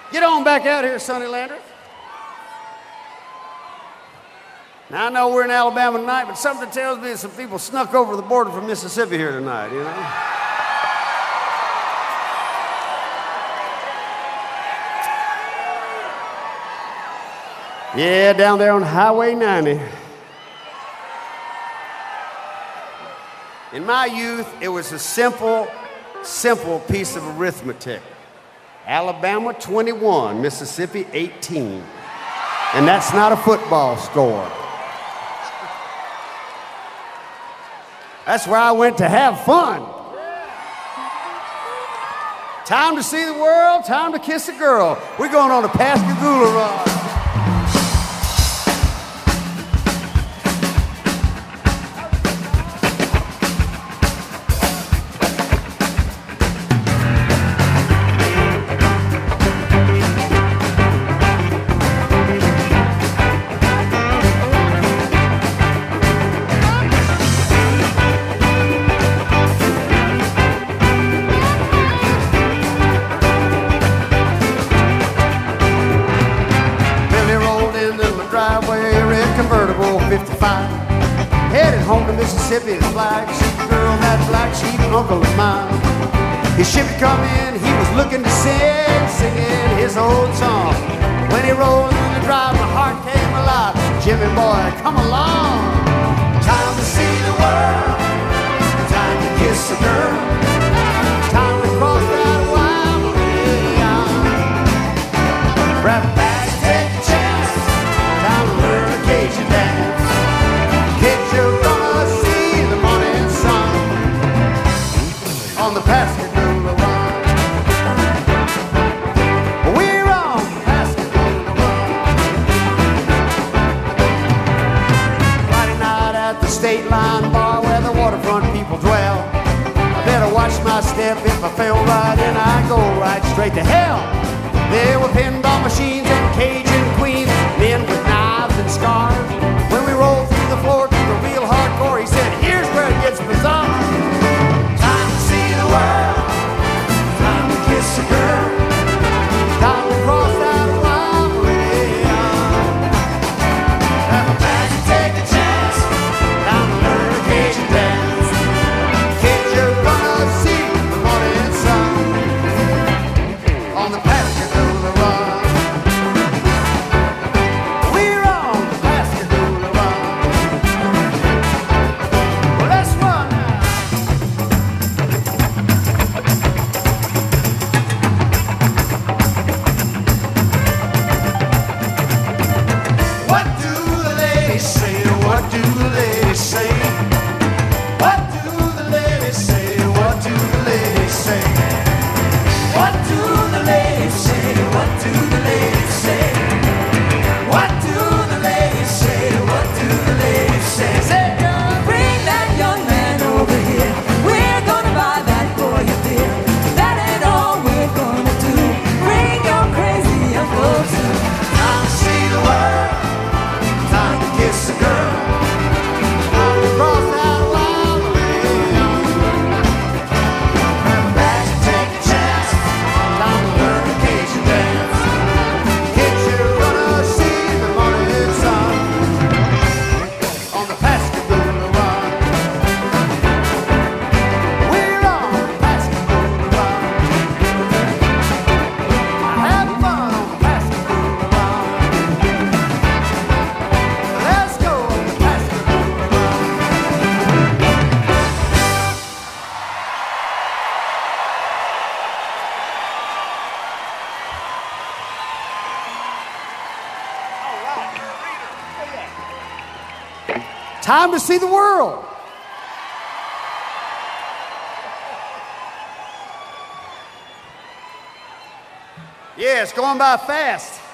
Get on back out here, Sonny Landreth. Now, I know we're in Alabama tonight, but something tells me that some people snuck over the border from Mississippi here tonight, you know? Yeah, down there on Highway 90. In my youth, it was a simple piece of arithmetic. Alabama 21, Mississippi 18. And that's not a football score. That's where I went to have fun. Time to see the world, time to kiss a girl. We're going on a Pascagoula run. Mississippi's black sheep girl, that black sheep uncle of mine. His ship had come in, he was looking to singing his old song. When he rolled in the drive, my heart came alive. Jimmy boy, come along. Time to see the world, time to kiss a girl, time to cross that wild line. Rap back, take a chance, time to learn a Cajun dance. Kids, you're gonna see the morning sun on the Pascagoula run. We're on the Pascagoula run. Friday night at the State Line bar where the waterfront people dwell. I better watch my step. If I fail right in, I go right straight to hell. There were pinball machines and Cajun queens, men with knives and scars. When we rolled through the floor to the real hardcore, he said, here's where it gets bizarre. Time to see the world, time to kiss a girl, time to cross that wild rail. Have a chance to take a chance, time to learn a Cajun dance. Kids, you're gonna see the morning sun on the Pascagoula run. We're on the Pascagoula run. Well, let's run now. What do the ladies say? What do the ladies say? What do the ladies say? What do the ladies say? What do the ladies say? What do the ladies say? What do the ladies say? What do the ladies say? Say, girl, Bring that young man over here. We're gonna buy that boy a beer. That ain't all we're gonna do. Bring your crazy uncle too. time to see the world, time to kiss a girl, time to cross that wild rail. Grab a bag and take a chance, time to learn a Cajun dance. Kids, you're gonna see the morning sun on the Pascagoula run. We're on the Pascagoula run. Have fun on the Pascagoula run. Let's go on the Pascagoula run. Time to see the world. Yeah, it's going by fast.